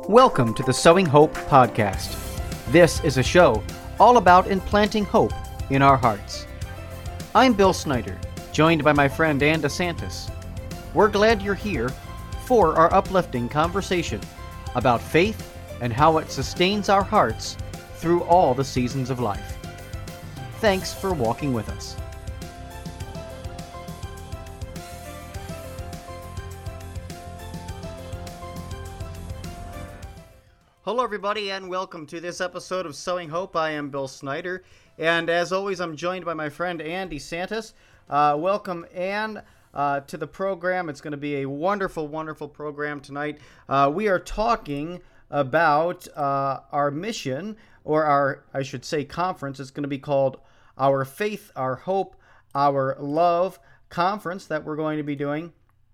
Welcome to the Sowing Hope podcast. This is a show all about implanting hope in our hearts. I'm Bill Snyder, joined by my friend Ann DeSantis. We're glad you're here for our uplifting conversation about faith and how it sustains our hearts through all the seasons of life. Thanks for walking with us. Hello, everybody, and welcome to this episode of Sowing Hope. I am Bill Snyder, and as always, I'm joined by my friend Ann DeSantis. Welcome, Ann, to the program. It's going to be a wonderful, wonderful program tonight. We are talking about our mission, or our, I should say, conference. It's going to be called Our Faith, Our Hope, Our Love Conference that we're going to be doing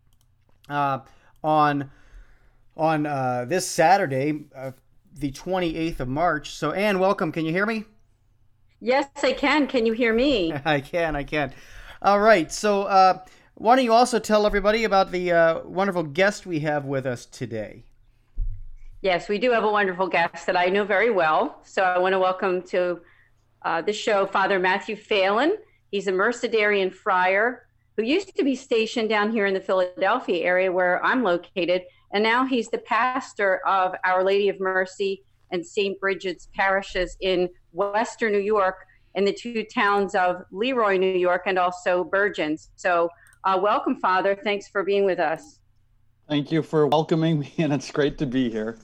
on this Saturday, the 28th of March. So, Ann, welcome. Can you hear me? Yes, I can. Can you hear me? I can. All right. So, why don't you also tell everybody about the wonderful guest we have with us today? Yes, we do have a wonderful guest that I know very well. So I want to welcome to the show Father Matthew Phelan. He's a Mercedarian friar who used to be stationed down here in the Philadelphia area where I'm located. And now he's the pastor of Our Lady of Mercy and St. Bridget's parishes in Western New York and the two towns of Leroy, New York, and also Bergen. So welcome, Father. Thanks for being with us. Thank you for welcoming me, and it's great to be here.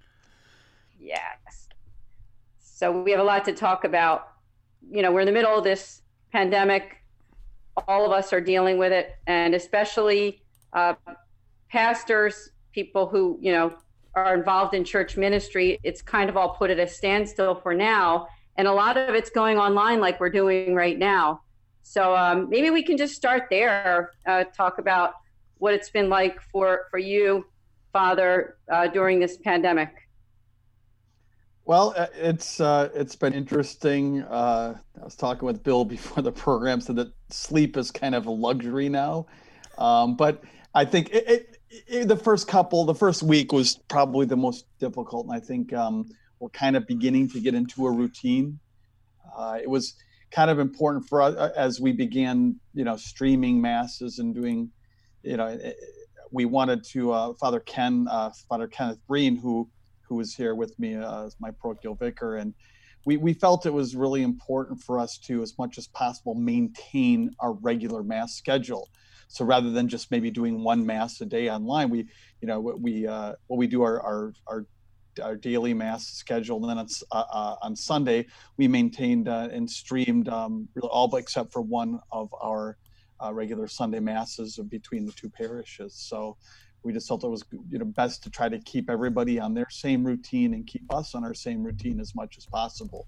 Yes. So we have a lot to talk about. You know, we're in the middle of this pandemic. All of us are dealing with it, and especially pastors, people who, you know, are involved in church ministry. It's kind of all put at a standstill for now. And a lot of it's going online like we're doing right now. So maybe we can just start there, talk about what it's been like for you, Father, during this pandemic. Well, it's been interesting. I was talking with Bill before the program, said that sleep is kind of a luxury now. But I think the first week was probably the most difficult. And I think we're kind of beginning to get into a routine. It was kind of important for us as we began, streaming masses and doing, we wanted to, Father Kenneth Breen, who was here with me as my parochial vicar. And we felt it was really important for us to, as much as possible, maintain our regular mass schedule. So rather than just maybe doing one mass a day online, we do our daily mass schedule. And then on Sunday, we maintained and streamed really all but except for one of our regular Sunday masses between the two parishes. So we just felt it was best to try to keep everybody on their same routine and keep us on our same routine as much as possible.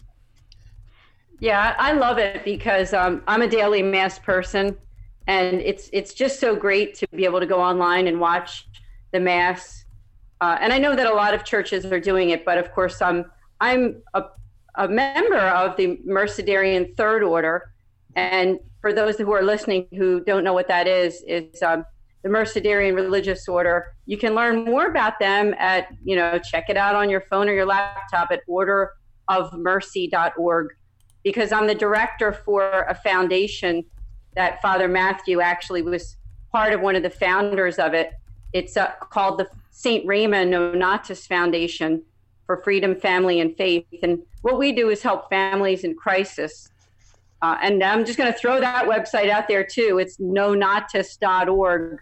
Yeah, I love it because I'm a daily mass person. And it's just so great to be able to go online and watch the mass. And I know that a lot of churches are doing it, but of course I'm a member of the Mercedarian Third Order. And for those who are listening who don't know what that is the Mercedarian Religious Order. You can learn more about them at, check it out on your phone or your laptop at orderofmercy.org, because I'm the director for a foundation that Father Matthew actually was part of, one of the founders of it. It's called the St. Raymond Nonatus Foundation for Freedom, Family, and Faith. And what we do is help families in crisis. And I'm just going to throw that website out there too. It's nonatus.org,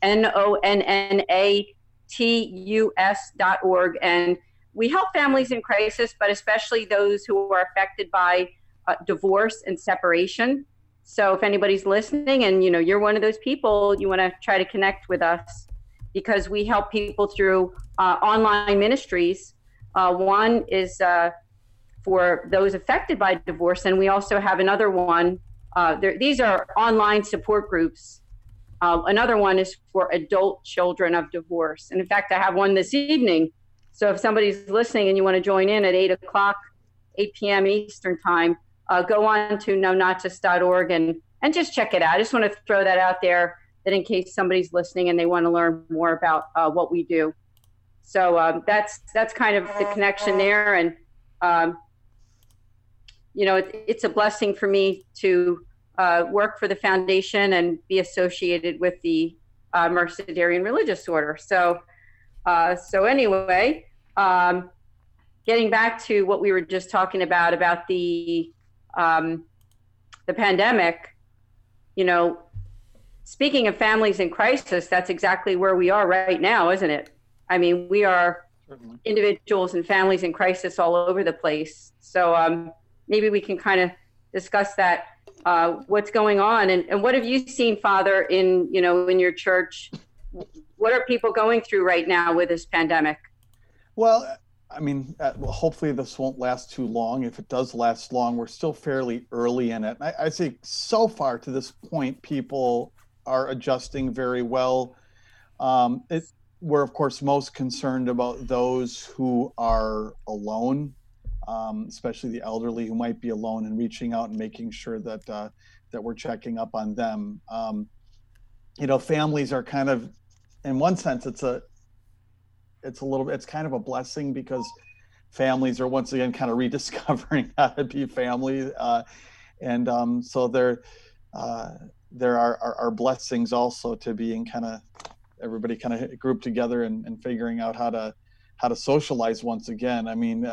NONNATUS.org. And we help families in crisis, but especially those who are affected by divorce and separation. So if anybody's listening and, you're one of those people, you want to try to connect with us because we help people through online ministries. One is for those affected by divorce. And we also have another one. These are online support groups. Another one is for adult children of divorce. And in fact, I have one this evening. So if somebody's listening and you want to join in at 8 p.m. Eastern time, go on to nonatus.org and just check it out. I just want to throw that out there, that in case somebody's listening and they want to learn more about what we do. So that's kind of the connection there. And, it's a blessing for me to work for the foundation and be associated with the Mercedarian Religious Order. So anyway, getting back to what we were just talking about the pandemic, speaking of families in crisis, that's exactly where we are right now, isn't it? I mean, we are Certainly. individuals and families in crisis all over the place. So maybe we can kind of discuss that, what's going on, and what have you seen, Father, in your church? What are people going through right now with this pandemic? Well, I mean, hopefully this won't last too long. If it does last long, we're still fairly early in it. And I'd say so far to this point, people are adjusting very well. We're, of course, most concerned about those who are alone, especially the elderly who might be alone, and reaching out and making sure that that we're checking up on them. Families are kind of, in one sense, it's kind of a blessing, because families are once again kind of rediscovering how to be family, so there are blessings also to being kind of everybody kind of grouped together and figuring out how to socialize once again. I mean,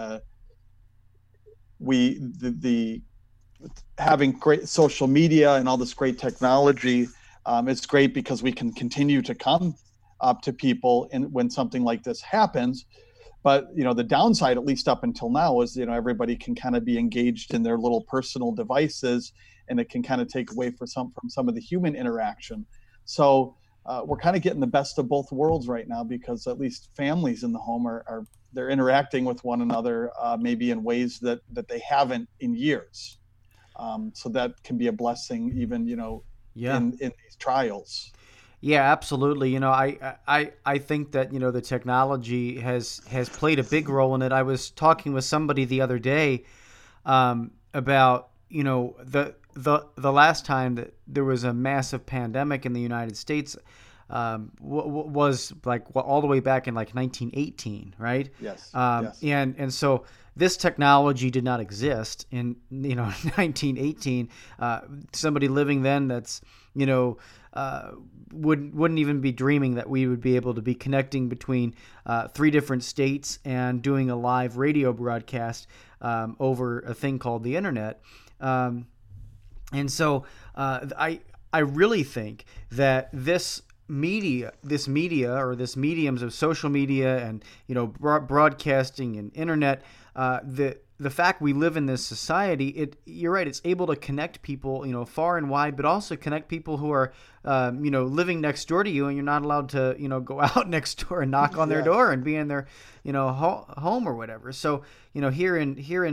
the having great social media and all this great technology, it's great because we can continue to come up to people when something like this happens. But the downside, at least up until now, is everybody can kind of be engaged in their little personal devices, and it can kind of take away from some of the human interaction. So we're kind of getting the best of both worlds right now, because at least families in the home they're interacting with one another, maybe in ways that they haven't in years. So that can be a blessing, even in these trials. Yeah, absolutely. I think that the technology has played a big role in it. I was talking with somebody the other day about the last time that there was a massive pandemic in the United States was like all the way back in like 1918, right? Yes. Yes. And so this technology did not exist in 1918. Somebody living then that's wouldn't even be dreaming that we would be able to be connecting between 3 different states and doing a live radio broadcast over a thing called the internet. And so I really think that this media or this mediums of social media and broadcasting and internet, the fact we live in this society, you're right, it's able to connect people far and wide, but also connect people who are living next door to you, and you're not allowed to go out next door and knock on their door and be in their home or whatever. So here in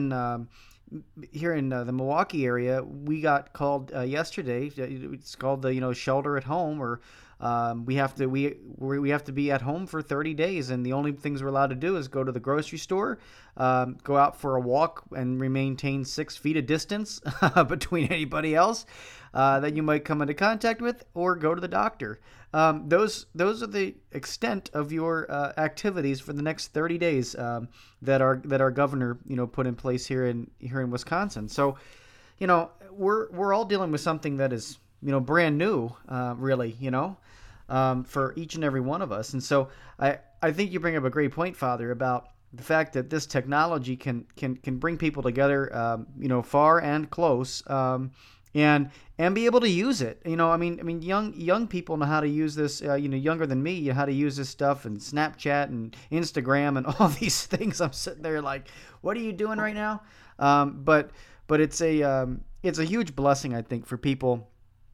the Milwaukee area, we got called yesterday. It's called the shelter at home, or we have to be at home for 30 days, and the only things we're allowed to do is go to the grocery store, go out for a walk, and maintain 6 feet of distance between anybody else that you might come into contact with, or go to the doctor. Those are the extent of your activities for the next 30 days that our governor put in place here in Wisconsin. So we're all dealing with something that is brand new, really, for each and every one of us. And so I think you bring up a great point, Father, about the fact that this technology can bring people together, far and close, and be able to use it. I mean, young people know how to use this. Younger than me, how to use this stuff, and Snapchat and Instagram and all these things. I'm sitting there like, what are you doing right now? But it's a huge blessing, I think, for people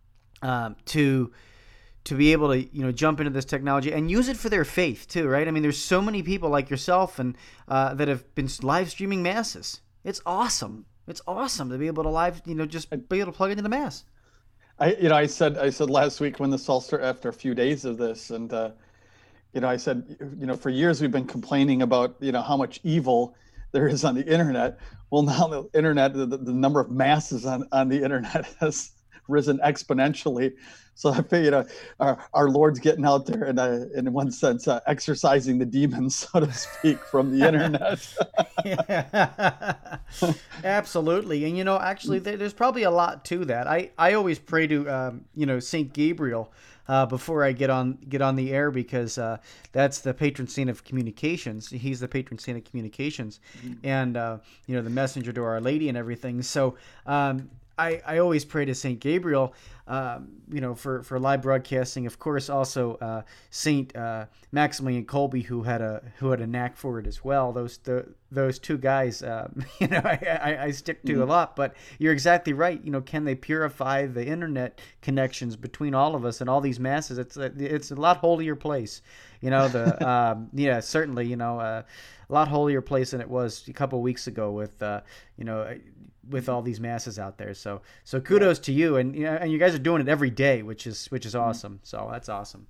to be able to jump into this technology and use it for their faith too, right? I mean, there's so many people like yourself and that have been live streaming masses. It's awesome. It's awesome to be able to just be able to plug into the mass. I said last week when this all started, after a few days of this, and I said, for years we've been complaining about how much evil there is on the internet. Well, now the internet, the number of masses on the internet has risen exponentially. So I think, our Lord's getting out there and in one sense, exorcising the demons, so to speak, from the internet. Yeah. Absolutely. And, actually, there's probably a lot to that. I always pray to, St. Gabriel before I get on the air, because that's the patron saint of communications. He's the patron saint of communications, and the messenger to Our Lady and everything. So I always pray to St. Gabriel, for live broadcasting. Of course, also St. Maximilian Kolbe, who had a knack for it as well. Those two guys, I stick to a lot. But you're exactly right. Can they purify the internet connections between all of us and all these masses? It's a lot holier place. Certainly. A lot holier place than it was a couple of weeks ago with all these masses out there. So kudos to you, and you guys are doing it every day, which is awesome. So that's awesome.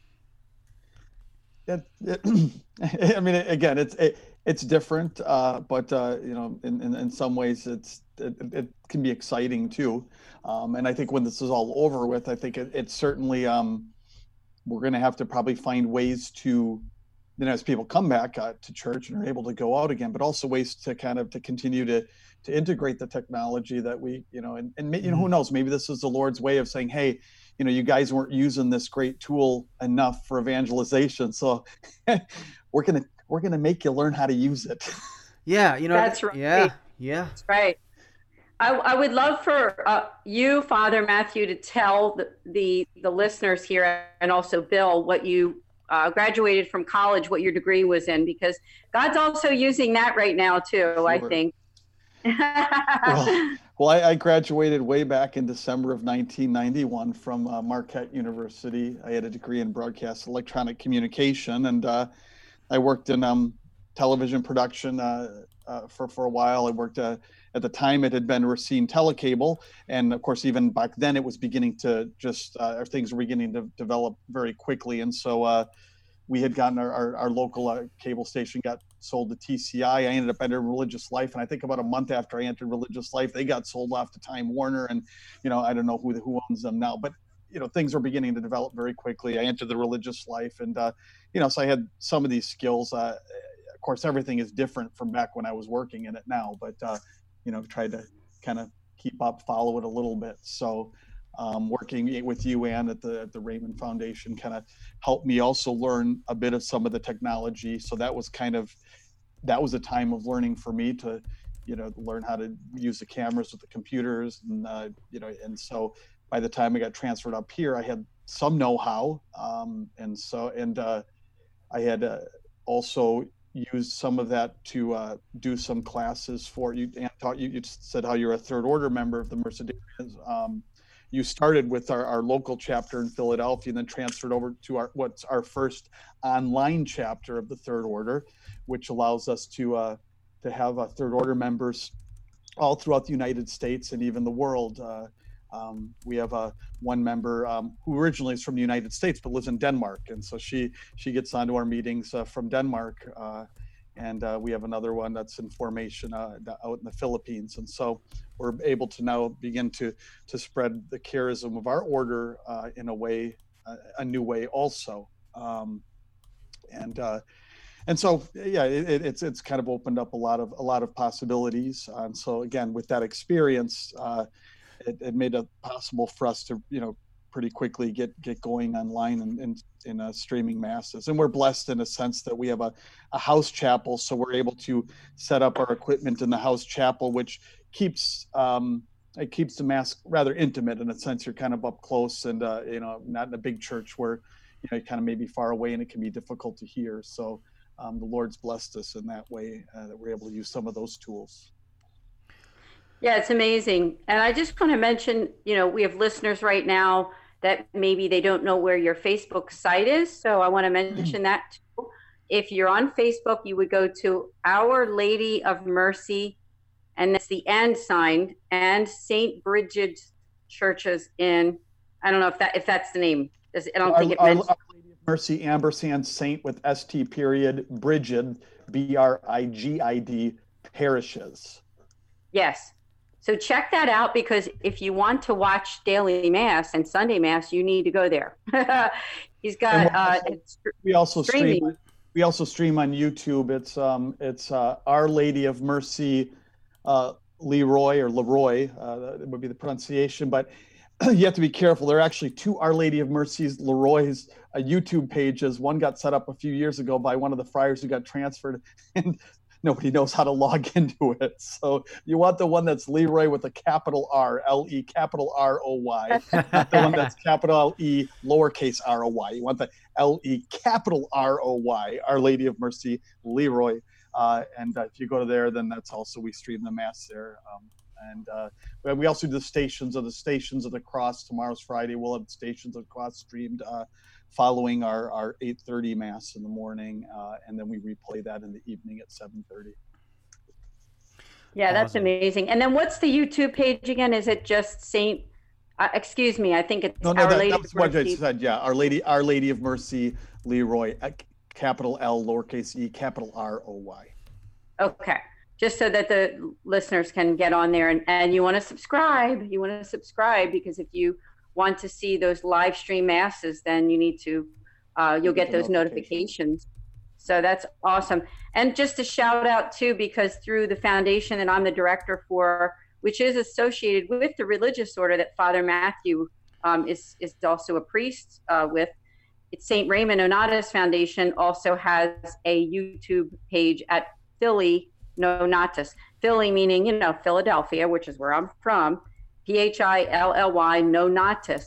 I mean, again, it's different, but in some ways it can be exciting too. And I think when this is all over with, I think it's certainly we're going to have to probably find ways to, as people come back to church and are able to go out again, but also ways to to continue to integrate the technology that we, who knows, maybe this is the Lord's way of saying, hey, you guys weren't using this great tool enough for evangelization, so we're gonna make you learn how to use it. Yeah, that's right. Yeah, that's right. I would love for you, Father Matthew, to tell the listeners here, and also Bill, what you graduated from college, what your degree was in, because God's also using that right now too. Sure. I think. Well, I graduated way back in December of 1991 from Marquette University. I had a degree in broadcast electronic communication, and I worked in television production for a while. I worked at the time it had been Racine Telecable, and of course even back then it was beginning to just things were beginning to develop very quickly, and so we had gotten our local cable station got sold to TCI. I ended up entering Religious Life, and I think about a month after I entered Religious Life, they got sold off to Time Warner, and I don't know who owns them now, but things were beginning to develop very quickly. I entered the Religious Life, and so I had some of these skills. Of course, everything is different from back when I was working in it now, but tried to kind of keep up, follow it a little bit. So working with you, Ann, at the Raymond Foundation kind of helped me also learn a bit of some of the technology. So that was a time of learning for me to, learn how to use the cameras with the computers, and and so by the time I got transferred up here, I had some know-how, and I had also used some of that to do some classes for you. And you said how you're a Third Order member of the Mercedarians. You started with our local chapter in Philadelphia, and then transferred over to what's our first online chapter of the Third Order, which allows us to have Third Order members all throughout the United States and even the world. We have one member who originally is from the United States but lives in Denmark, and so she gets onto our meetings from Denmark. And we have another one that's in formation out in the Philippines. And so we're able to now begin to spread the charism of our order in a way, a new way also. And so, yeah, it's kind of opened up a lot of possibilities. And so again, with that experience, it made it possible for us to, pretty quickly get going online and in streaming masses. And we're blessed in a sense that we have a house chapel, so we're able to set up our equipment in the house chapel, which keeps the mass rather intimate in a sense. You're kind of up close and not in a big church where you're kind of maybe far away and it can be difficult to hear. So the Lord's blessed us in that way, that we're able to use some of those tools. Yeah, it's amazing. And I just want to mention, we have listeners right now that maybe they don't know where your Facebook site is. So I want to mention that too. If you're on Facebook, you would go to Our Lady of Mercy, and that's the and sign, and St. Bridget's churches in, I don't know if that's the name. I don't think it mentions. Our Lady of Mercy, ampersand Saint with ST period, Brigid, BRIGID parishes. Yes. So check that out, because if you want to watch daily mass and Sunday mass, you need to go there. He's got we also streaming. stream on YouTube. It's Our Lady of Mercy, Leroy, or Leroy, that would be the pronunciation, but you have to be careful. There are actually two Our Lady of Mercy's Leroy's YouTube pages. One got set up a few years ago by one of the friars who got transferred, and nobody knows how to log into it. So you want the one that's Leroy with a capital R, L-E, capital R-O-Y, not the one that's capital L-E, lowercase R-O-Y. You want the L-E, capital R-O-Y, Our Lady of Mercy, Leroy. And if you go to there, then that's also, we stream the mass there. And we also do the Stations of the Cross. Tomorrow's Friday. We'll have Stations of the Cross streamed following our 8:30 mass in the morning, and then we replay that in the evening at 7:30. Yeah, that's awesome. Amazing. And then what's the YouTube page again? Is it just Saint? Excuse me, I think it's Our Lady of Mercy. What I said. Yeah, Our Lady of Mercy, Leroy, capital L, lowercase e, capital R-O-Y. Okay. Just so that the listeners can get on there, and you want to subscribe. You want to subscribe, because if you want to see those live stream masses, then you need to, you'll get those notifications. So that's awesome. And just a shout out too, because through the foundation that I'm the director for, which is associated with the religious order that Father Matthew is also a priest with, it's St. Raymond Nonatus Foundation, also has a YouTube page at Philly Nonatus. Philly meaning, Philadelphia, which is where I'm from. Philly Nonatus,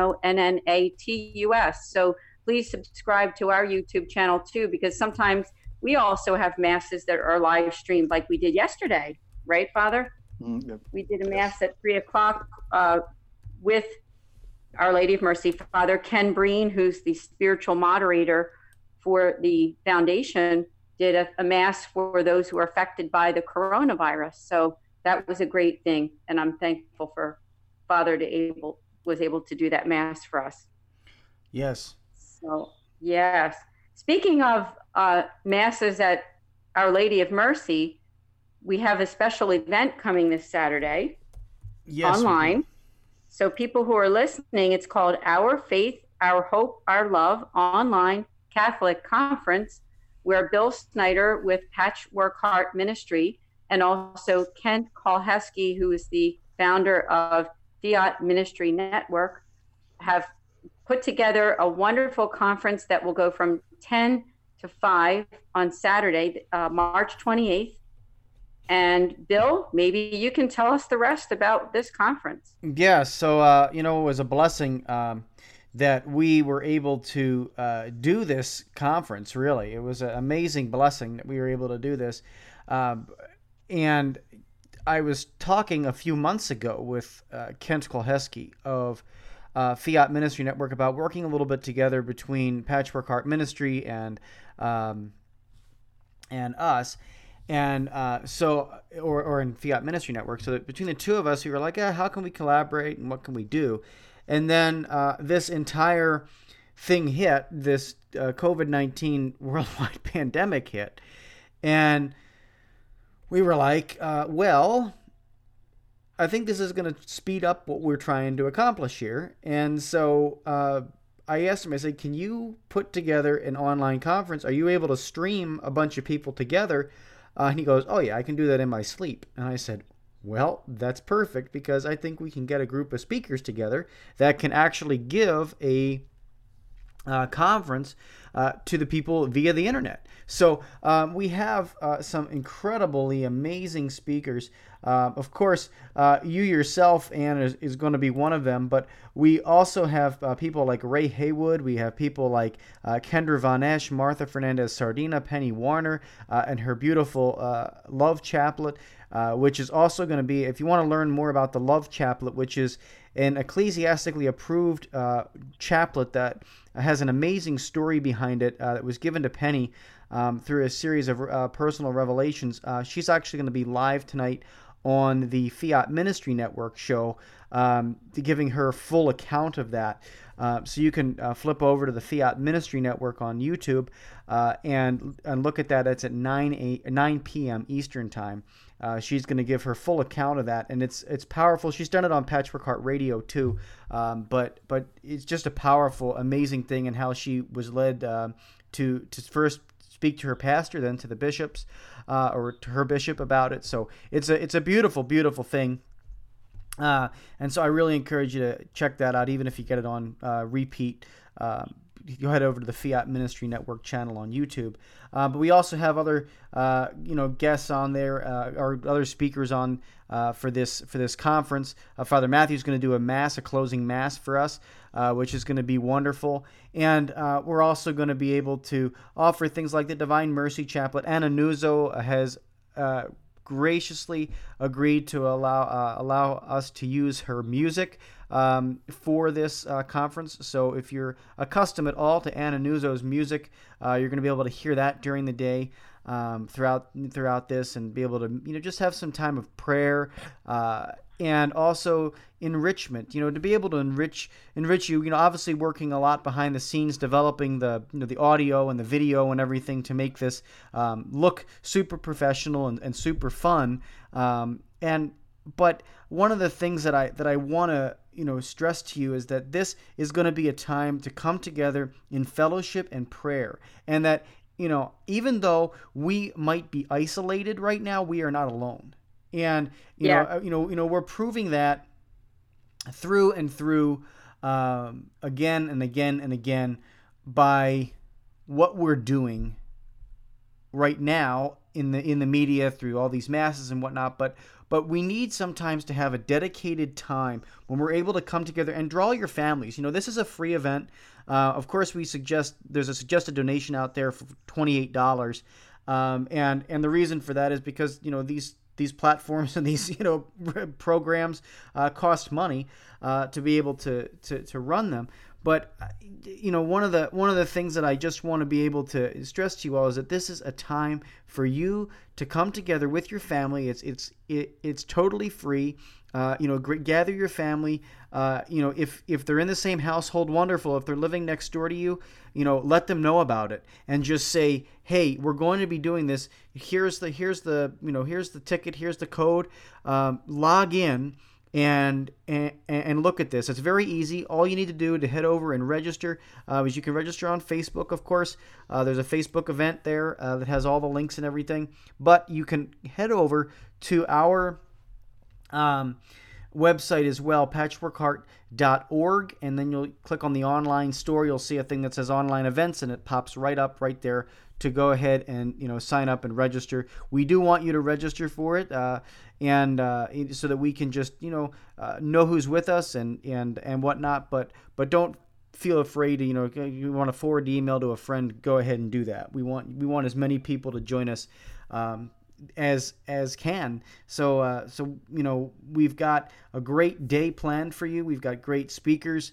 Nonnatus. So please subscribe to our YouTube channel too, because sometimes we also have masses that are live streamed, like we did yesterday, right, Father? Yep. We did a mass at 3:00 with Our Lady of Mercy. Father Ken Breen, who's the spiritual moderator for the foundation, did a mass for those who are affected by the coronavirus. So that was a great thing, and I'm thankful for Father was able to do that mass for us. Yes. So yes. Speaking of masses at Our Lady of Mercy, we have a special event coming this Saturday. Yes, online. So people who are listening, it's called Our Faith, Our Hope, Our Love Online Catholic Conference, where Bill Snyder with Patchwork Heart Ministry, and also Kent Kolhesky, who is the founder of Fiat Ministry Network, have put together a wonderful conference that will go from 10 to 5 on Saturday, March 28th. And Bill, maybe you can tell us the rest about this conference. Yeah, so, it was a blessing that we were able to do this conference, really. It was an amazing blessing that we were able to do this. And I was talking a few months ago with Kent Kolhesky of Fiat Ministry Network about working a little bit together between Patchwork Heart Ministry and us. And or in Fiat Ministry Network. So that between the two of us, we were like, how can we collaborate and what can we do? And then this entire thing hit, this COVID-19 worldwide pandemic hit. And we were like, I think this is going to speed up what we're trying to accomplish here. And so I asked him, I said, can you put together an online conference? Are you able to stream a bunch of people together? And he goes, oh, yeah, I can do that in my sleep. And I said, well, that's perfect, because I think we can get a group of speakers together that can actually give a conference to the people via the internet. So we have some incredibly amazing speakers. Of course, you yourself, Ann, is going to be one of them, but we also have people like Ray Haywood. We have people like Kendra Von Esch, Martha Fernandez Sardina, Penny Warner, and her beautiful Love Chaplet, which is also going to be, if you want to learn more about the Love Chaplet, which is an ecclesiastically approved chaplet that has an amazing story behind it that was given to Penny through a series of personal revelations. She's actually going to be live tonight on the Fiat Ministry Network show, giving her full account of that. So you can flip over to the Fiat Ministry Network on YouTube and look at that. It's at 9 p.m. Eastern Time. She's going to give her full account of that, and it's powerful. She's done it on Patchwork Heart Radio too, but it's just a powerful, amazing thing, and how she was led to first speak to her pastor, then to the bishops, or to her bishop about it. So it's a beautiful, beautiful thing. And so I really encourage you to check that out, even if you get it on repeat. You head over to the Fiat Ministry Network channel on YouTube. But we also have other, guests on there, or other speakers on for this conference. Father Matthew's going to do a closing mass for us, which is going to be wonderful. And we're also going to be able to offer things like the Divine Mercy Chaplet. Anna Nuzzo has graciously agreed to allow us to use her music for this conference. So if you're accustomed at all to Anna Nuzzo's music, you're going to be able to hear that during the day throughout this, and be able to just have some time of prayer and also enrichment. To be able to enrich you. Obviously working a lot behind the scenes, developing the the audio and the video and everything to make this look super professional and super fun. But one of the things that I want to stress to you is that this is going to be a time to come together in fellowship and prayer, and that even though we might be isolated right now, we are not alone. And we're proving that through and through, again and again and again, by what we're doing right now in the media, through all these masses and whatnot. But we need sometimes to have a dedicated time when we're able to come together and draw your families. This is a free event. Of course, there's a suggested donation out there for $28. And the reason for that is because, these platforms and these, programs cost money to be able to run them. But one of the things that I just want to be able to stress to you all is that this is a time for you to come together with your family. It's totally free. Gather your family. If they're in the same household, wonderful. If they're living next door to you, let them know about it, and just say, hey, we're going to be doing this. Here's the ticket. Here's the code. Log in and look at this. It's very easy. All you need to do to head over and register is you can register on Facebook, of course. There's a Facebook event there that has all the links and everything. But you can head over to our website as well, patchworkheart.org, and then you'll click on the online store. You'll see a thing that says online events, and it pops right there to go ahead and sign up and register. We do want you to register for it, and so that we can just know who's with us and whatnot. But don't feel afraid to you want to forward the email to a friend. Go ahead and do that. We want as many people to join us as can. So we've got a great day planned for you. We've got great speakers.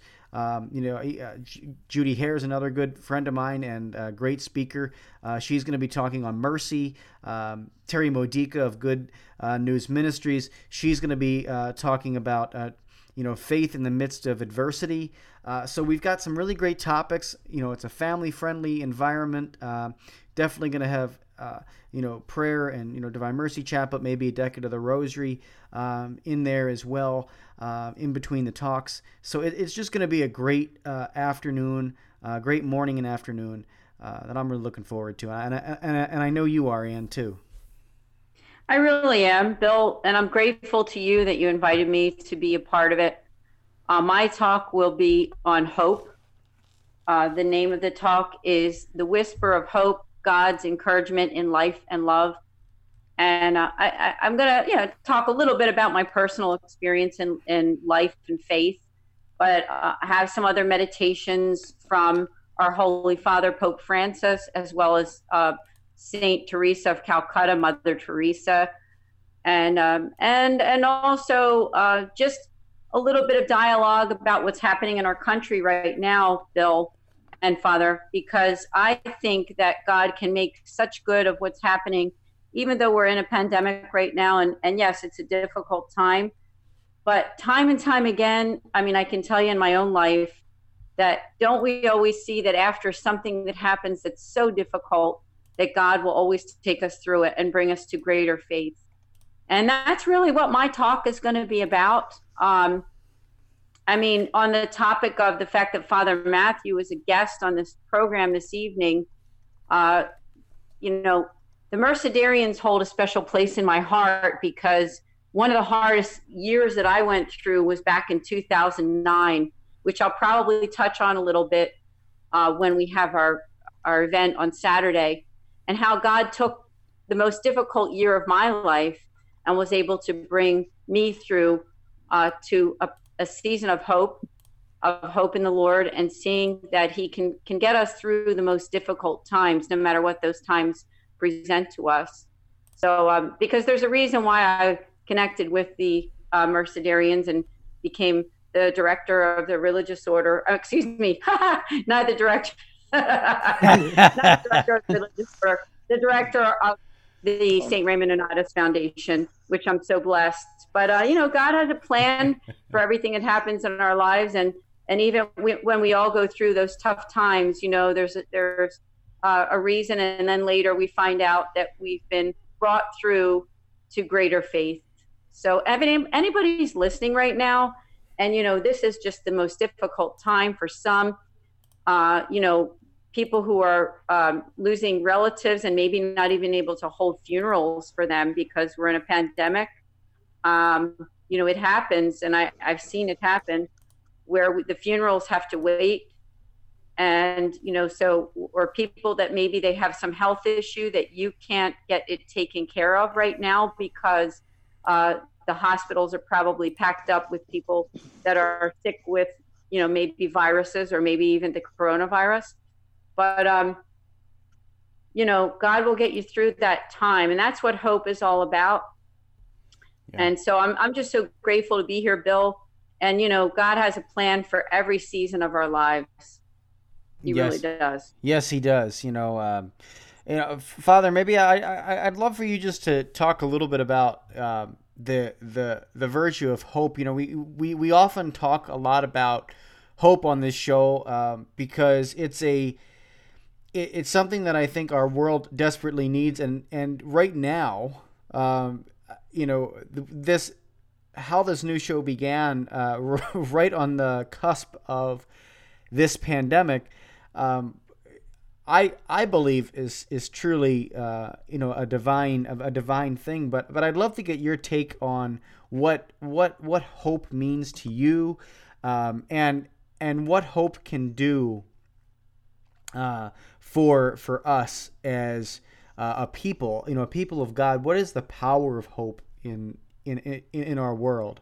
Judy Hare is another good friend of mine and a great speaker. She's going to be talking on mercy. Terry Modica of Good News Ministries, she's going to be talking about faith in the midst of adversity. So we've got some really great topics. It's a family-friendly environment. Definitely going to have prayer and Divine Mercy Chaplet, maybe a decade of the Rosary in there as well, in between the talks. So it's just going to be a great afternoon, great morning and afternoon that I'm really looking forward to, and I know you are, Ann, too. I really am, Bill, and I'm grateful to you that you invited me to be a part of it. My talk will be on hope. The name of the talk is The Whisper of Hope, God's Encouragement in Life and Love. And I'm going to talk a little bit about my personal experience in life and faith, but I have some other meditations from our Holy Father, Pope Francis, as well as Saint Teresa of Calcutta, Mother Teresa, and also just a little bit of dialogue about what's happening in our country right now, Bill and Father, because I think that God can make such good of what's happening, even though we're in a pandemic right now. And yes, it's a difficult time, but time and time again, I mean, I can tell you in my own life, that don't we always see that after something that happens that's so difficult, that God will always take us through it and bring us to greater faith. And that's really what my talk is going to be about. I mean, on the topic of the fact that Father Matthew is a guest on this program this evening, you know, the Mercedarians hold a special place in my heart, because one of the hardest years that I went through was back in 2009, which I'll probably touch on a little bit when we have our event on Saturday, and how God took the most difficult year of my life and was able to bring me through to a season of hope in the Lord, and seeing that he can get us through the most difficult times, no matter what those times present to us. So because there's a reason why I connected with the Mercedarians and became the director of the religious order. Excuse me, not the director, not the director of the religious order, the director of the St. Raymond Nonnatus Foundation, which I'm so blessed. But you know, God has a plan for everything that happens in our lives, and even when we all go through those tough times, you know, there's a reason, and then later we find out that we've been brought through to greater faith. So if anybody's listening right now, and you know, this is just the most difficult time for some, you know, people who are losing relatives and maybe not even able to hold funerals for them because we're in a pandemic. You know, it happens, and I've seen it happen where the funerals have to wait. And, you know, or people that maybe they have some health issue that you can't get it taken care of right now because the hospitals are probably packed up with people that are sick with, you know, maybe viruses or maybe even the coronavirus. But, you know, God will get you through that time. And that's what hope is all about. Yeah. And so I'm just so grateful to be here, Bill. And, you know, God has a plan for every season of our lives. He really does. Yes, he does. You know, Father, maybe I'd love for you just to talk a little bit about the virtue of hope. You know, we often talk a lot about hope on this show because it's something that I think our world desperately needs, and right now, you know, how this new show began right on the cusp of this pandemic. I believe is truly you know, a divine thing, but I'd love to get your take on what hope means to you, and what hope can do for us as a people, you know, a people of God. What is the power of hope in our world?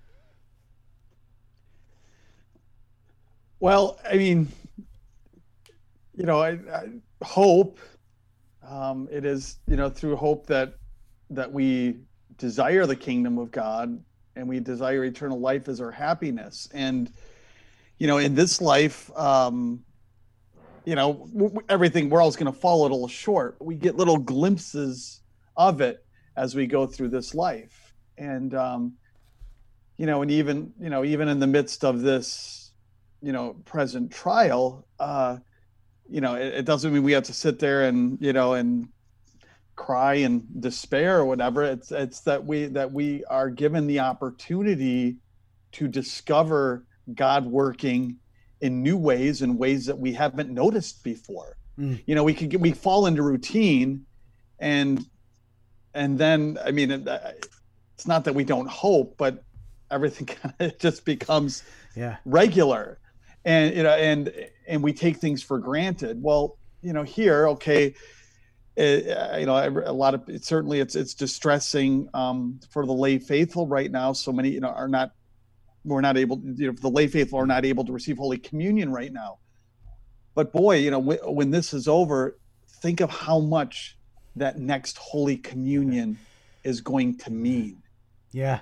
Well, I mean, you know, I hope, it is, you know, through hope that we desire the kingdom of God and we desire eternal life as our happiness. And, you know, in this life, you know, everything, we're always going to fall a little short. We get little glimpses of it as we go through this life. And, you know, and even in the midst of this, you know, present trial, you know, it doesn't mean we have to sit there and, you know, and cry and despair or whatever. It's that we are given the opportunity to discover God working in new ways, in ways that we haven't noticed before. You know, we fall into routine, and then, I mean, it's not that we don't hope, but everything kind of just becomes regular. And, you know, and we take things for granted. Well, you know, here, okay, you know, a lot of certainly it's distressing for the lay faithful right now. So many, you know, we're not able, you know, the lay faithful are not able to receive Holy Communion right now. But boy, you know, when this is over, think of how much that next Holy Communion is going to mean. Yeah.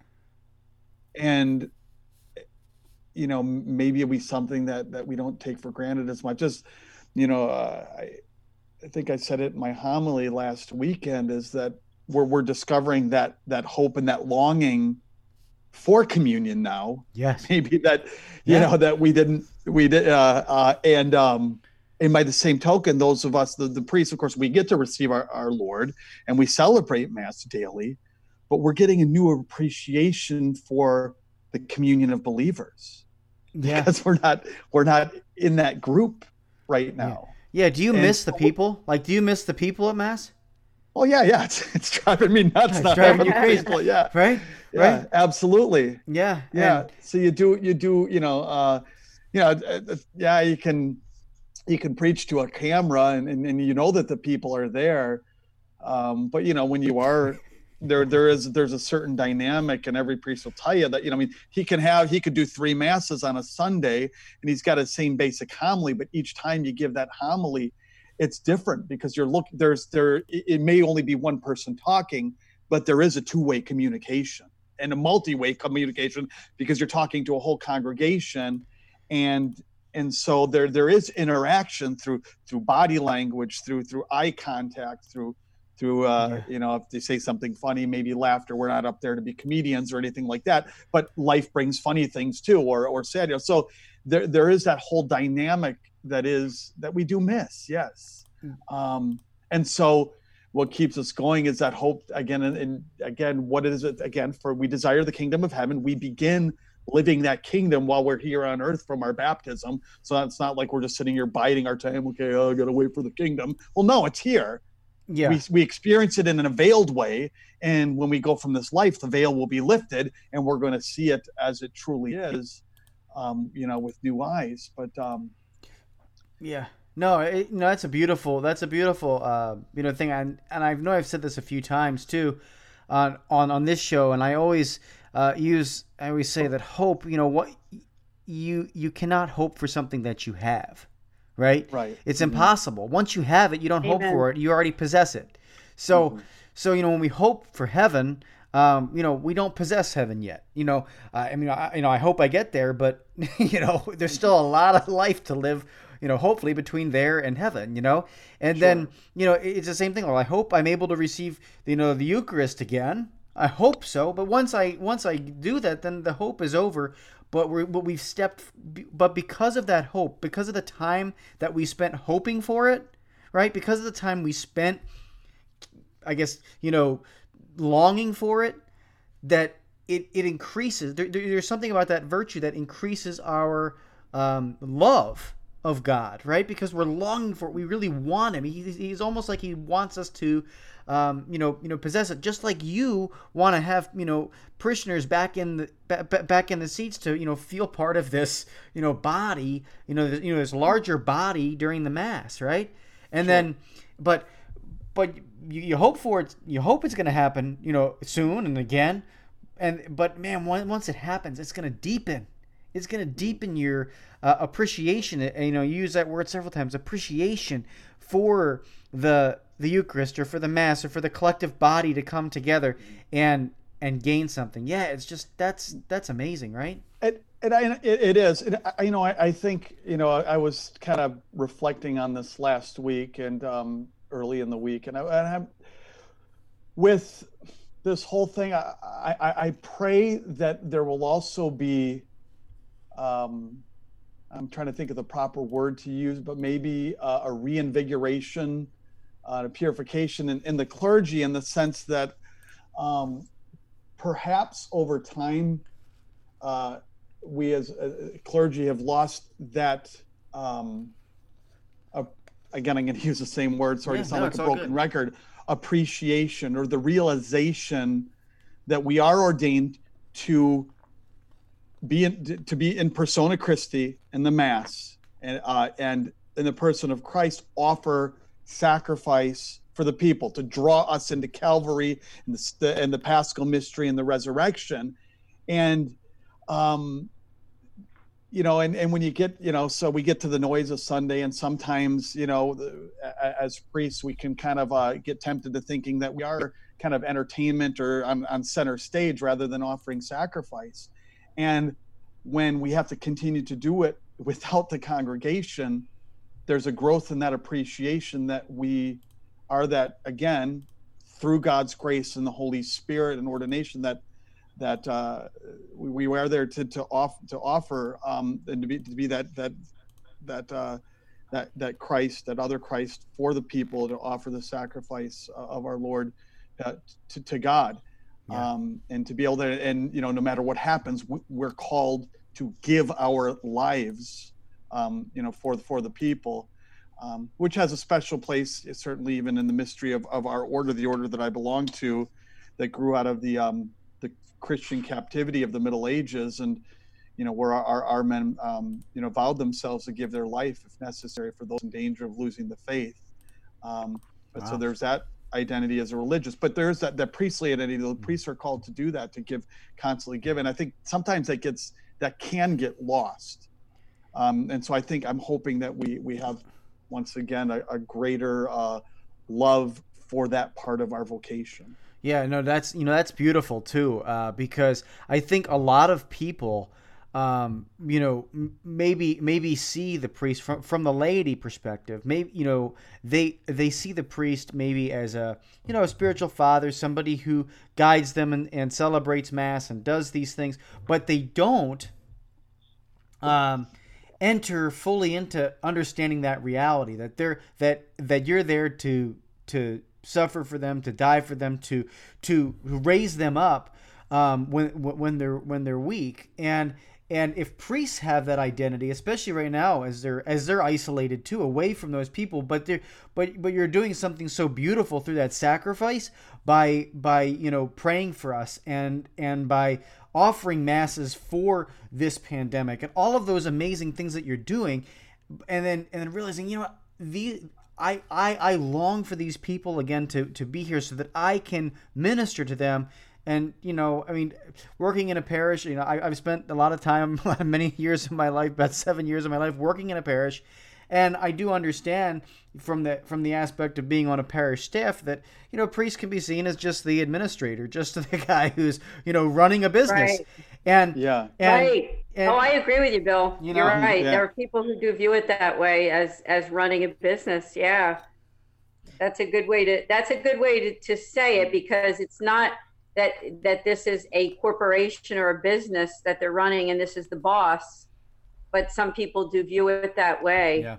And, you know, maybe it'll be something that we don't take for granted as much as, you know, I think I said it in my homily last weekend, is that we're discovering that hope and that longing for communion now. Yes. Maybe that, you know, that we did, and by the same token, those of us, the priests, of course, we get to receive our Lord and we celebrate Mass daily, but we're getting a new appreciation for the communion of believers. Yeah. Because we're not in that group right now. Yeah. Do you miss the people? Like, do you miss the people at Mass? Oh yeah. It's driving me nuts. It's driving you crazy. People, yeah. Right. Yeah, absolutely. Yeah. Yeah. And So you do, you can preach to a camera and you know that the people are there. But when you are there's a certain dynamic, and every priest will tell you that, he could do 3 masses on a Sunday and he's got a same basic homily, but each time you give that homily, it's different because it may only be one person talking, but there is a 2-way communication and a multi-way communication because you're talking to a whole congregation, and so there is interaction through body language, through eye contact, through if they say something funny, maybe laughter. We're not up there to be comedians or anything like that, but life brings funny things too, or sad. So there is that whole dynamic that we do miss. Yes. And so what keeps us going is that hope again, and again, what is it again? For we desire the kingdom of heaven. We begin living that kingdom while we're here on earth from our baptism. So it's not like we're just sitting here biding our time. Okay, I got to wait for the kingdom. Well, no, it's here. yeah. We experience it in a veiled way, and when we go from this life, the veil will be lifted, and we're going to see it as it truly is, with new eyes. But Yeah. No, that's a beautiful thing. And I know I've said this a few times too, on this show. And I always say that hope, what you cannot hope for something that you have, right? Right. It's impossible. Once you have it, you don't hope for it. You already possess it. So, when we hope for heaven, we don't possess heaven yet. I hope I get there, but there's still a lot of life to live, hopefully between there and heaven, and then, it's the same thing. Well, I hope I'm able to receive, the Eucharist again. I hope so. But once I do that, then the hope is over. But but because of that hope, because of the time that we spent hoping for it, right? Because of the time we spent, I guess, longing for it, that it increases. There's something about that virtue that increases our love of God, right? Because we're longing for it. We really want him. He's almost like he wants us to, possess it. Just like you want to have, parishioners back in the seats to, feel part of this, body, this larger body during the Mass, right? And then, but you hope for it. You hope it's going to happen, soon and again. But man, once it happens, it's going to deepen. It's going to deepen your appreciation. You use that word several times. Appreciation for the Eucharist, or for the Mass, or for the collective body to come together and gain something. Yeah, it's just that's amazing, right? It is. I think I was kind of reflecting on this last week and early in the week, and I'm with this whole thing. I pray that there will also be. I'm trying to think of the proper word to use, but maybe a reinvigoration, a purification in the clergy, in the sense that perhaps over time we as clergy have lost that. Again, I'm going to use the same word. Sorry to sound like a broken record. Appreciation, or the realization that we are ordained to be in persona Christi in the Mass, and in the person of Christ, offer sacrifice for the people, to draw us into Calvary and the Paschal mystery and the resurrection, and and when you get so we get to the noise of Sunday, and sometimes as priests we can kind of get tempted to thinking that we are kind of entertainment or on center stage rather than offering sacrifice. And when we have to continue to do it without the congregation, there's a growth in that appreciation that we are, that again, through God's grace and the Holy Spirit and ordination, that we are there to offer and to be that Christ, that other Christ for the people, to offer the sacrifice of our Lord to God. Yeah. And to be able to, and no matter what happens, we're called to give our lives, for the people, which has a special place, certainly even in the mystery of our order, the order that I belong to, that grew out of the Christian captivity of the Middle Ages, and where our men vowed themselves to give their life if necessary for those in danger of losing the faith. But so there's that identity as a religious, but there's that priestly identity. The priests are called to do that, to constantly give, and I think sometimes that can get lost. And so I'm hoping that we have once again a greater love for that part of our vocation. Yeah, no, that's beautiful too, because I think a lot of people, maybe see the priest from the laity perspective. Maybe they see the priest maybe as a spiritual father, somebody who guides them and celebrates mass and does these things, but they don't enter fully into understanding that reality, that you're there to suffer for them, to die for them, to raise them up when they're weak. And if priests have that identity, especially right now as they're isolated too, away from those people, but you're doing something so beautiful through that sacrifice by praying for us and by offering masses for this pandemic and all of those amazing things that you're doing, and then realizing I long for these people again to be here so that I can minister to them. And, working in a parish, I've spent a lot of time, many years of my life, about 7 years of my life working in a parish. And I do understand from the aspect of being on a parish staff that, priests can be seen as just the administrator, just the guy who's, running a business. Right. Right. I agree with you, Bill. You're right. Yeah. There are people who do view it that way as running a business. Yeah. That's a good way to say it, because it's not that this is a corporation or a business that they're running and this is the boss, but some people do view it that way. Yeah.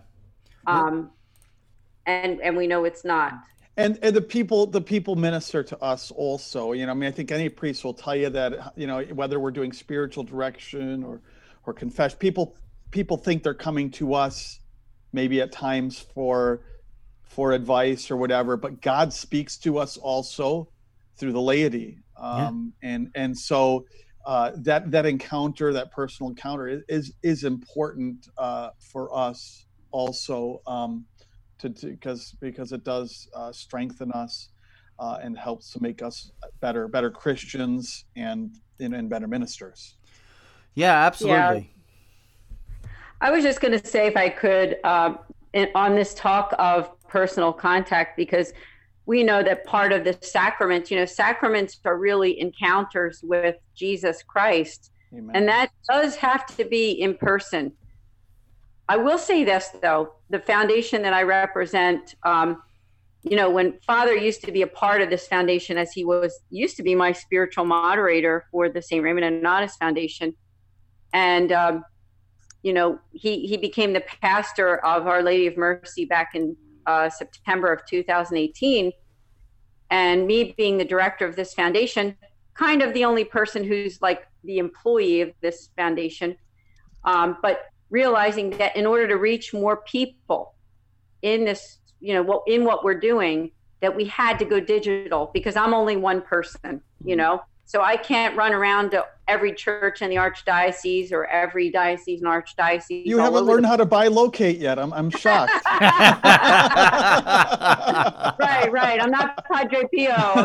And we know it's not. And the people minister to us also. I think any priest will tell you that, whether we're doing spiritual direction or confession, people think they're coming to us maybe at times for advice or whatever, but God speaks to us also through the laity. And so that encounter, that personal encounter is important for us also, because it does strengthen us and helps to make us better Christians and better ministers. Yeah, absolutely. Yeah. I was just going to say, if I could, on this talk of personal contact, because we know that part of the sacrament, sacraments are really encounters with Jesus Christ. Amen. And that does have to be in person. I will say this, though, the foundation that I represent, when Father used to be a part of this foundation, as he used to be my spiritual moderator for the St. Raymond and Nonnatus Foundation. And, he became the pastor of Our Lady of Mercy back in September of 2018, and me being the director of this foundation, kind of the only person who's like the employee of this foundation, but realizing that in order to reach more people in this, in what we're doing, that we had to go digital, because I'm only one person, so I can't run around to every church in the archdiocese or every diocese and archdiocese. You haven't learned how to buy locate yet. I'm shocked. Right. I'm not Padre Pio.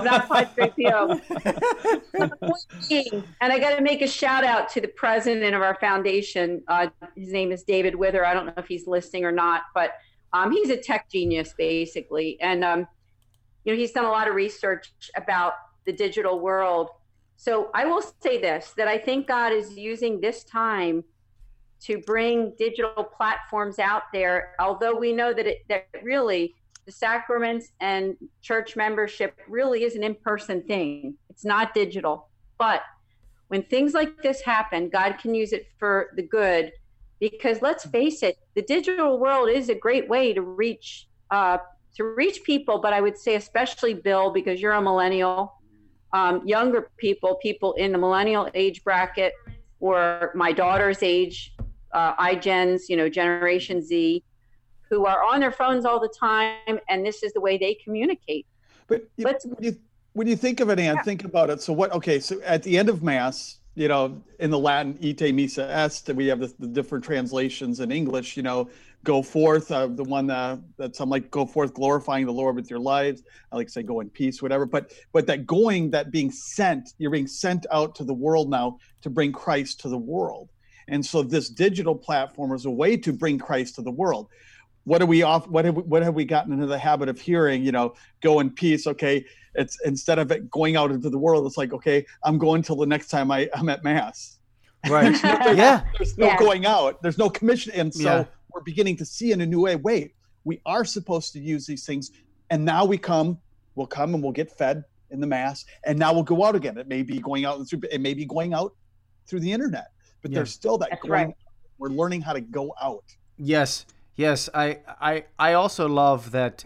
And I got to make a shout out to the president of our foundation. His name is David Wither. I don't know if he's listening or not, but he's a tech genius, basically. And, he's done a lot of research about the digital world. So I will say this, that I think God is using this time to bring digital platforms out there, although we know that really the sacraments and church membership really is an in-person thing. It's not digital. But when things like this happen, God can use it for the good, because let's face it, the digital world is a great way to reach people. But I would say, especially Bill, because you're a millennial, younger people in the millennial age bracket, or my daughter's age, iGens, Generation Z, who are on their phones all the time, and this is the way they communicate. But when you think of it, Ann, think about it. So so at the end of Mass, in the Latin, ite missa est, we have the different translations in English, go forth, the one that some like, go forth glorifying the Lord with your lives. I like to say go in peace, whatever. But that being sent, you're being sent out to the world now to bring Christ to the world. And so this digital platform is a way to bring Christ to the world. What have we gotten into the habit of hearing, go in peace? Okay. It's, instead of it going out into the world, it's like, okay, I'm going till the next time I'm at Mass. Right. There's no going out. There's no commission. And so we're beginning to see in a new way, wait, we are supposed to use these things. And now we'll come and we'll get fed in the Mass. And now we'll go out again. It may be going out through the internet, but there's still that That's going. right. We're learning how to go out. Yes. I also love that,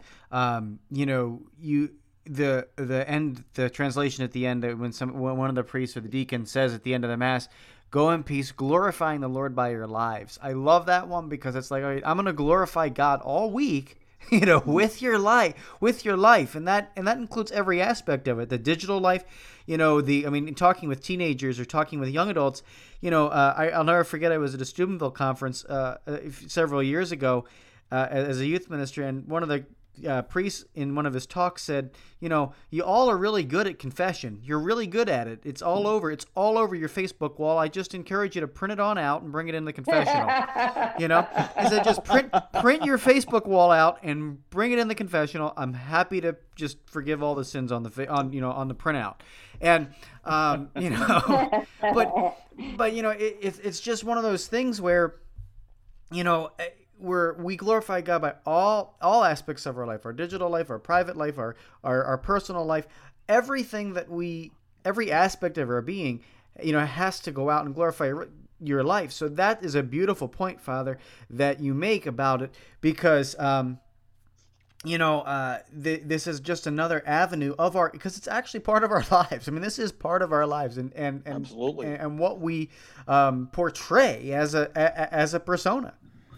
the translation at the end, when one of the priests or the deacon says at the end of the Mass, go in peace, glorifying the Lord by your lives. I love that one, because it's like, all right, I'm going to glorify God all week, with your life, and that includes every aspect of it, the digital life, talking with teenagers or talking with young adults, I'll never forget, I was at a Steubenville conference several years ago as a youth minister, and one of the priest in one of his talks said, you all are really good at confession. You're really good at it. It's all over your Facebook wall. I just encourage you to print it on out and bring it in the confessional. He said, just print your Facebook wall out and bring it in the confessional. I'm happy to just forgive all the sins on the printout. And but it's just one of those things where we glorify God by all aspects of our life, our digital life, our private life, our personal life, everything every aspect of our being, has to go out and glorify your life. So that is a beautiful point, Father, that you make about it, because, this is just another avenue because it's actually part of our lives. I mean, this is part of our lives, and absolutely, and what we portray as a persona.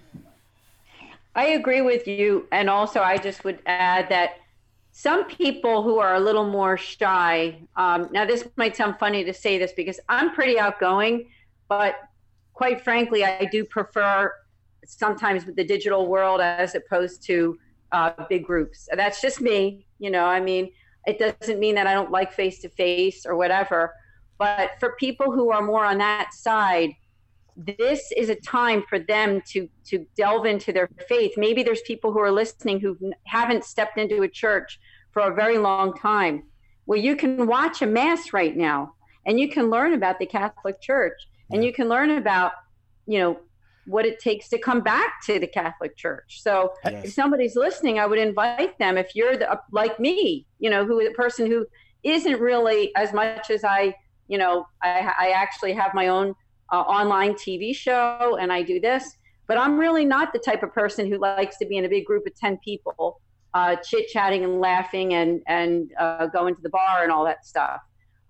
I agree with you. And also, I just would add that some people who are a little more shy, now this might sound funny to say this because I'm pretty outgoing, but quite frankly, I do prefer sometimes the digital world as opposed to big groups. That's just me. It doesn't mean that I don't like face-to-face or whatever, but for people who are more on that side, this is a time for them to delve into their faith. Maybe there's people who are listening who haven't stepped into a church for a very long time. Well, you can watch a Mass right now, and you can learn about the Catholic Church, and you can learn about, what it takes to come back to the Catholic Church. So if somebody's listening, I would invite them, if you're like me, who is a person who isn't really, as much as I actually have my own online TV show, and I do this, but I'm really not the type of person who likes to be in a big group of 10 people, chit-chatting and laughing and going to the bar and all that stuff.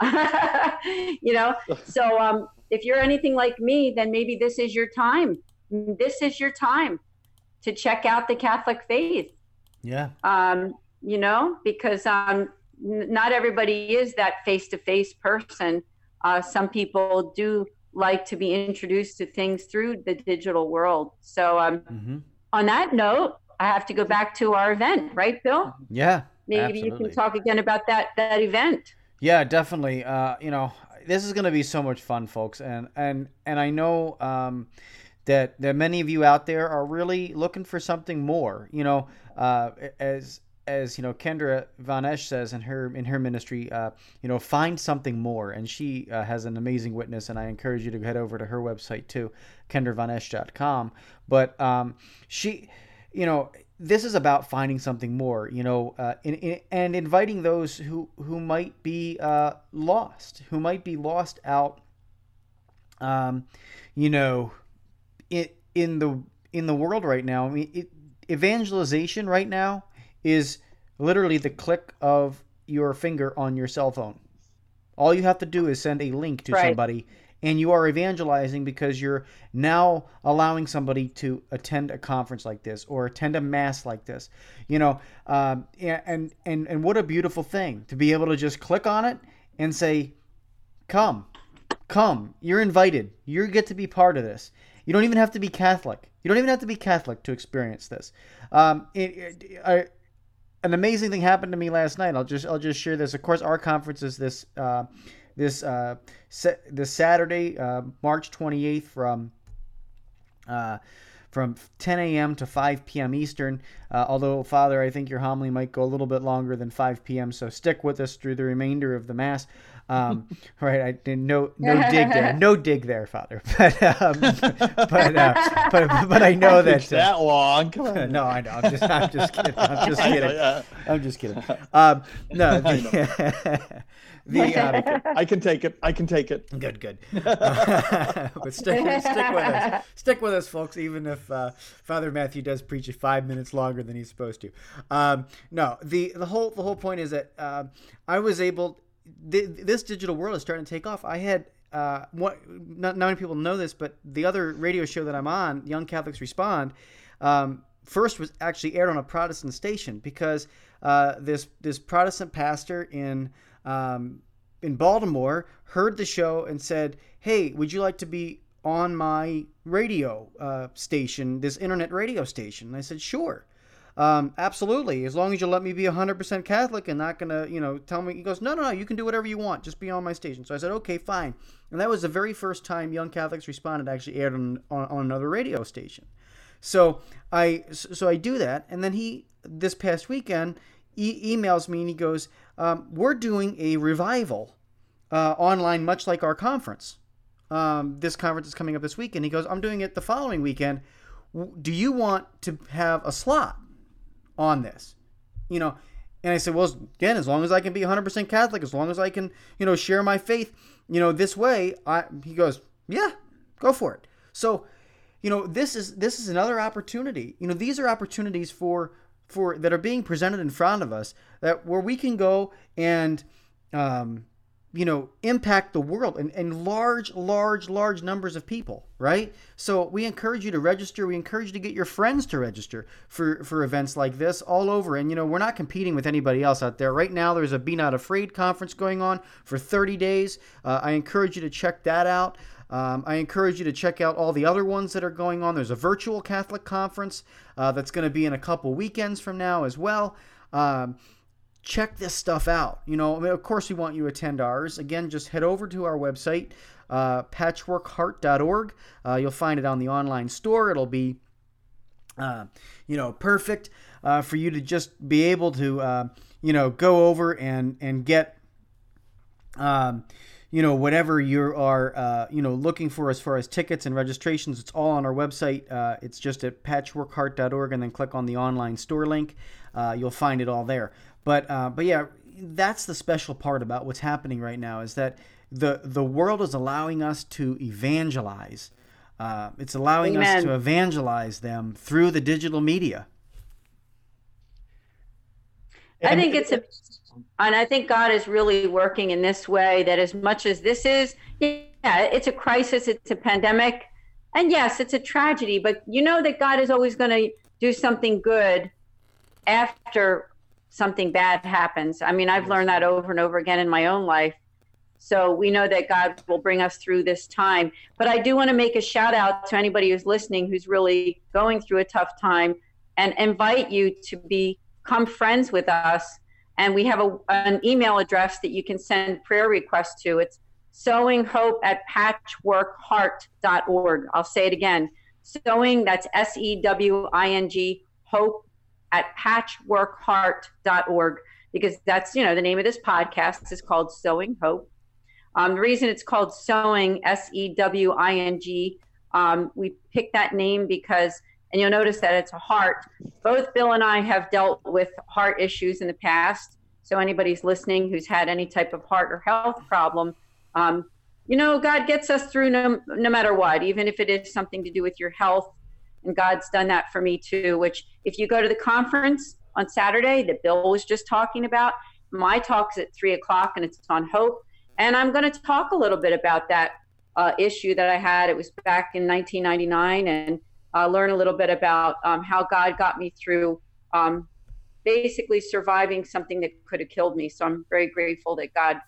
So if you're anything like me, then maybe this is your time. This is your time to check out the Catholic faith. Yeah. Because not everybody is that face-to-face person. Some people do like to be introduced to things through the digital world. So on that note, I have to go back to our event, right, Bill? Yeah. Maybe absolutely. You can talk again about that event. Yeah, definitely. This is going to be so much fun, folks. And I know that many of you out there are really looking for something more, as Kendra Von Esch says in her ministry, find something more. And she has an amazing witness, and I encourage you to head over to her website too, kendravonesch.com. But she, this is about finding something more, and inviting those who might be lost out um, you know, in the world right now. I mean, evangelization right now is literally the click of your finger on your cell phone. All you have to do is send a link to Right. somebody, and you are evangelizing because you're now allowing somebody to attend a conference like this or attend a mass like this. You know, and what a beautiful thing to be able to just click on it and say, "Come, come, you're invited. You get to be part of this." You don't even have to be Catholic. You don't even have to be Catholic to experience this. An amazing thing happened to me last night. I'll just share this. Of course, our conference is this Saturday, March 28th, from 10 a.m. to 5 p.m. Eastern. Although, Father, I think your homily might go a little bit longer than 5 p.m., so stick with us through the remainder of the Mass. Right, I didn't no dig there, Father. But I know that long. Come on. No, I know. I'm just kidding. I'm just kidding. No, I can take it. Good. But stick with us. Stick with us, folks. Even if Father Matthew does preach 5 minutes longer than he's supposed to. No, the whole point is that I was able. This digital world is starting to take off. I had not many people know this, but the other radio show that I'm on, Young Catholics Respond, first was actually aired on a Protestant station because this Protestant pastor in Baltimore heard the show and said, "Hey, would you like to be on my radio station, this internet radio station?" And I said, "Sure. Absolutely. As long as you let me be 100% Catholic and not going to, tell me." He goes, no, you can do whatever you want. Just be on my station. So I said, okay, fine. And that was the very first time Young Catholics Responded actually aired on another radio station. So I do that. And then he, this past weekend, emails me and he goes, we're doing a revival online, much like our conference. This conference is coming up this weekend. He goes, I'm doing it the following weekend. Do you want to have a slot on this? And I said, well, again, as long as I can be 100% Catholic, as long as I can, share my faith, this way, he goes, yeah, go for it. So, this is another opportunity. These are opportunities for that are being presented in front of us where we can go and, impact the world and large numbers of people, right? So we encourage you to register. We encourage you to get your friends to register for events like this all over. And, we're not competing with anybody else out there. Right now, there's a Be Not Afraid conference going on for 30 days. I encourage you to check that out. I encourage you to check out all the other ones that are going on. There's a virtual Catholic conference that's going to be in a couple weekends from now as well. Check this stuff out. Of course, we want you to attend ours. Again, just head over to our website, patchworkheart.org. You'll find it on the online store. It'll be, perfect for you to just be able to, go over and get, whatever you are, looking for as far as tickets and registrations. It's all on our website. It's just at patchworkheart.org, and then click on the online store link. You'll find it all there. But yeah, that's the special part about what's happening right now is that the world is allowing us to evangelize. It's allowing Amen. us to evangelize them through the digital media. I think and I think God is really working in this way, that as much as this is, it's a crisis, it's a pandemic, and yes, it's a tragedy, but that God is always going to do something good after something bad happens. I mean, I've learned that over and over again in my own life. So we know that God will bring us through this time. But I do want to make a shout out to anybody who's listening, who's really going through a tough time, and invite you to become friends with us. And we have an email address that you can send prayer requests to. It's sowinghope@patchworkheart.org. I'll say it again. Sowing, that's SEWING, hope @patchworkheart.org, because that's, the name of this podcast is called Sowing Hope. The reason it's called Sowing, SEWING, we picked that name because, and you'll notice that it's a heart. Both Bill and I have dealt with heart issues in the past. So anybody's listening who's had any type of heart or health problem, God gets us through no matter what, even if it is something to do with your health. And God's done that for me too, which if you go to the conference on Saturday that Bill was just talking about, my talk's at 3:00 and it's on hope. And I'm going to talk a little bit about that issue that I had. It was back in 1999, and learn a little bit about how God got me through basically surviving something that could have killed me. So I'm very grateful that God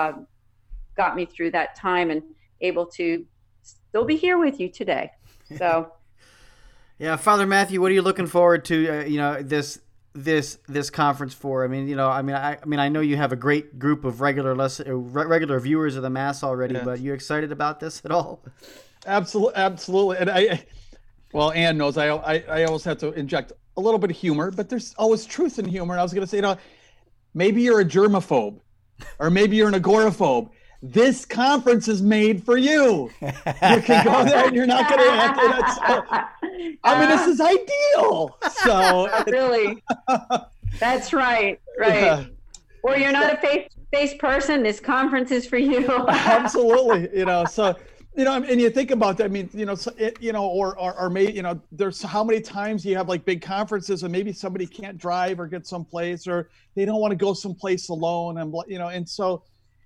got me through that time and able to still be here with you today. So, yeah, Father Matthew, what are you looking forward to? This conference for? I know you have a great group of regular viewers of the Mass already, yeah. But you excited about this at all? Absolutely. And Ann knows I always have to inject a little bit of humor, but there's always truth in humor. And I was going to say, maybe you're a germaphobe, or maybe you're an agoraphobe. This conference is made for you. You can go there and you're not going to have to. This is ideal. So really, that's right. Yeah. Or you're not a face person. This conference is for you. Absolutely. And you think about that. Or maybe, there's how many times you have like big conferences and maybe somebody can't drive or get someplace, or they don't want to go someplace alone. And so,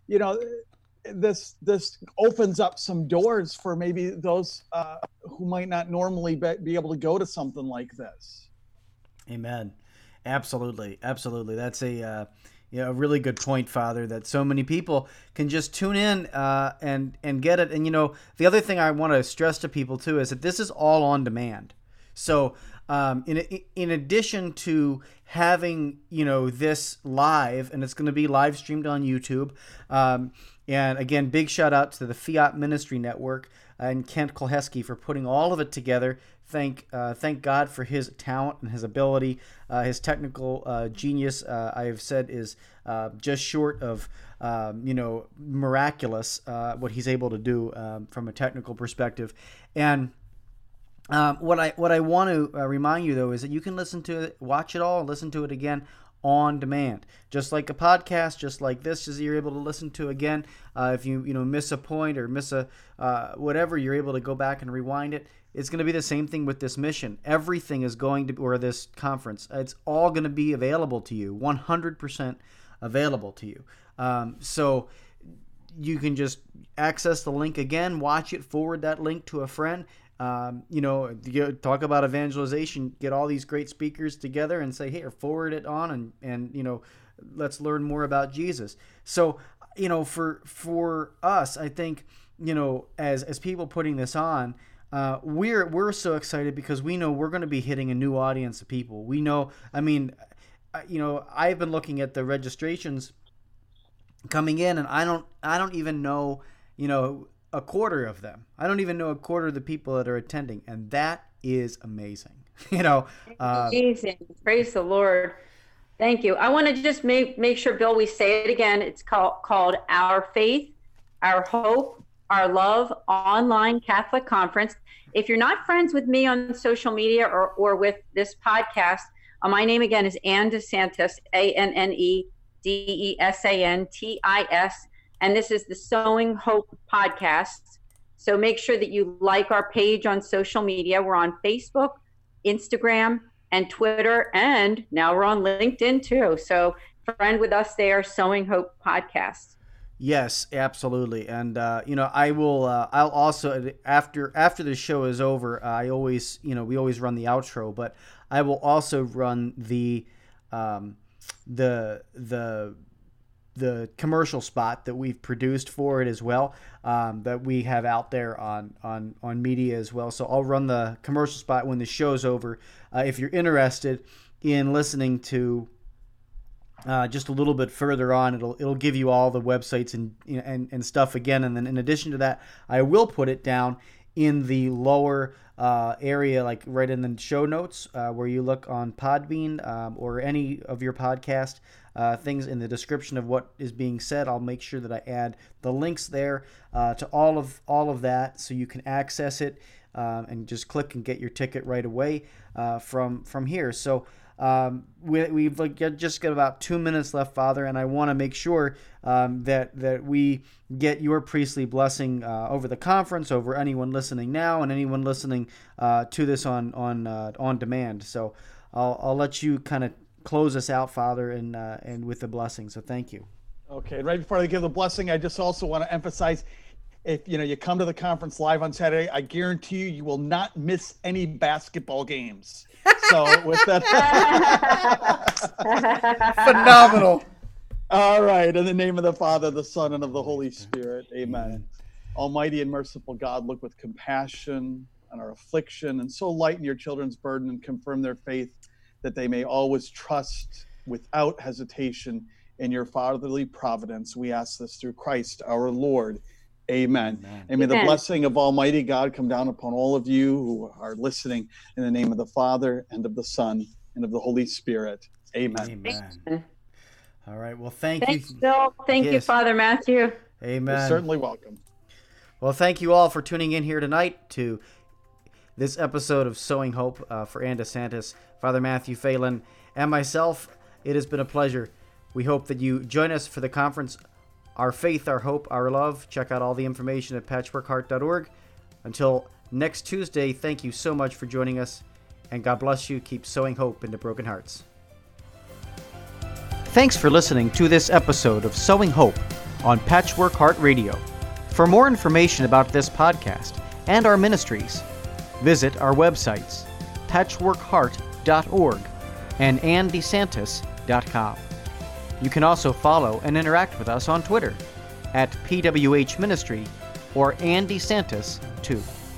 this opens up some doors for maybe those who might not normally be able to go to something like this. Amen. Absolutely. That's a really good point, Father, that so many people can just tune in and get it. And the other thing I want to stress to people too is that this is all on demand. So in addition to having this live, and it's going to be live streamed on YouTube. And again, big shout out to the Fiat Ministry Network and Kent Kolheski for putting all of it together. Thank God for his talent and his ability. His technical genius, I have said, is just short of miraculous. What he's able to do from a technical perspective. And what I want to remind you though is that you can listen to it, watch it all, and listen to it again on demand, just like a podcast, just like this, is you're able to listen to again. If you miss a point or miss a whatever, you're able to go back and rewind it. It's going to be the same thing with this mission. Everything is going to, or this conference, it's all going to be available to you, 100% available to you. So you can just access the link again, watch it, forward that link to a friend. Talk about evangelization, get all these great speakers together and say, hey, forward it on and let's learn more about Jesus. So, for us, I think, as people putting this on, we're so excited because we know we're going to be hitting a new audience of people. We know, I've been looking at the registrations coming in, and I don't even know, a quarter of them. I don't even know a quarter of the people that are attending, and that is amazing. Amazing. Praise the Lord. Thank you. I want to just make sure, Bill, we say it again. It's called Our Faith, Our Hope, Our Love Online Catholic Conference. If you're not friends with me on social media or with this podcast, my name again is Ann DeSantis, ANNEDESANTIS. And this is the Sowing Hope podcast. So make sure that you like our page on social media. We're on Facebook, Instagram, and Twitter. And now we're on LinkedIn too. So friend with us there, Sowing Hope podcast. Yes, absolutely. And, I'll also, after the show is over, I always, we always run the outro, but I will also run the commercial spot that we've produced for it as well, that we have out there on media as well. So I'll run the commercial spot when the show's over. If you're interested in listening to just a little bit further on, it'll give you all the websites and stuff again. And then in addition to that, I will put it down in the lower area, like right in the show notes, where you look on Podbean or any of your podcast things in the description of what is being said. I'll make sure that I add the links there to all of that, so you can access it and just click and get your ticket right away from here. So we've just got about 2 minutes left, Father, and I want to make sure that we get your priestly blessing over the conference, over anyone listening now, and anyone listening to this on demand. So I'll let you kind of close us out, Father, and with the blessing. So thank you. Okay, right before I give the blessing, I just also want to emphasize, if you come to the conference live on Saturday, I guarantee you will not miss any basketball games. So with that, phenomenal. All right, in the name of the Father, the Son, and of the Holy Spirit, amen. Almighty and merciful God, look with compassion on our affliction, and so lighten your children's burden and confirm their faith, that they may always trust without hesitation in your fatherly providence. We ask this through Christ our Lord. Amen. And may the blessing of Almighty God come down upon all of you who are listening, in the name of the Father, and of the Son, and of the Holy Spirit. Amen. Amen. All right. Well, thank you. Bill. Thank you, Father Matthew. Amen. You're certainly welcome. Well, thank you all for tuning in here tonight to this episode of Sowing Hope for Ann DeSantis, Father Matthew Phelan, and myself. It has been a pleasure. We hope that you join us for the conference, Our Faith, Our Hope, Our Love. Check out all the information at patchworkheart.org. Until next Tuesday, thank you so much for joining us, and God bless you. Keep sowing hope into broken hearts. Thanks for listening to this episode of Sowing Hope on Patchwork Heart Radio. For more information about this podcast and our ministries, visit our websites, patchworkheart.org and anndesantis.com. You can also follow and interact with us on Twitter at PWH Ministry or Ann DeSantis 2.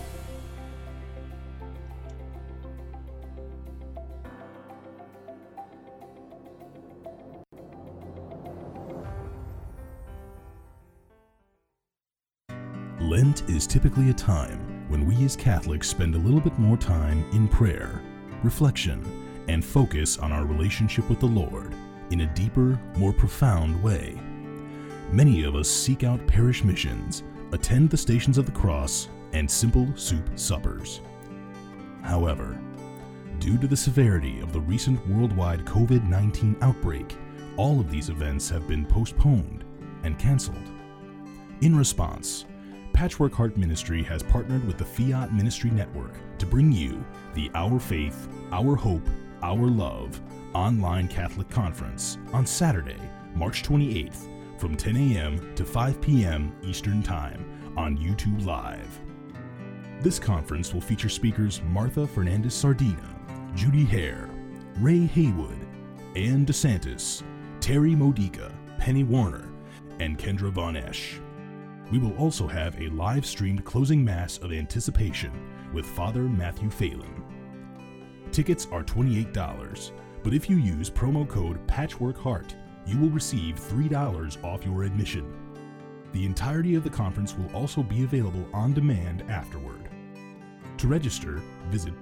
Lent is typically a time when we as Catholics spend a little bit more time in prayer, reflection, and focus on our relationship with the Lord in a deeper, more profound way. Many of us seek out parish missions, attend the Stations of the Cross, and simple soup suppers. However, due to the severity of the recent worldwide COVID-19 outbreak, all of these events have been postponed and canceled. In response, Patchwork Heart Ministry has partnered with the Fiat Ministry Network to bring you the Our Faith, Our Hope, Our Love online Catholic Conference on Saturday, March 28th from 10 a.m. to 5 p.m. Eastern Time on YouTube Live. This conference will feature speakers Martha Fernandez-Sardina, Judy Hare, Ray Haywood, Ann DeSantis, Terry Modica, Penny Warner, and Kendra Von Esch. We will also have a live-streamed closing Mass of anticipation with Father Matthew Phelan. Tickets are $28, but if you use promo code PatchworkHeart, you will receive $3 off your admission. The entirety of the conference will also be available on demand afterward. To register, visit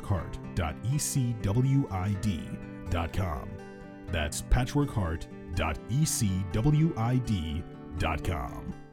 patchworkheart.ecwid.com. That's patchworkheart.ecwid.com.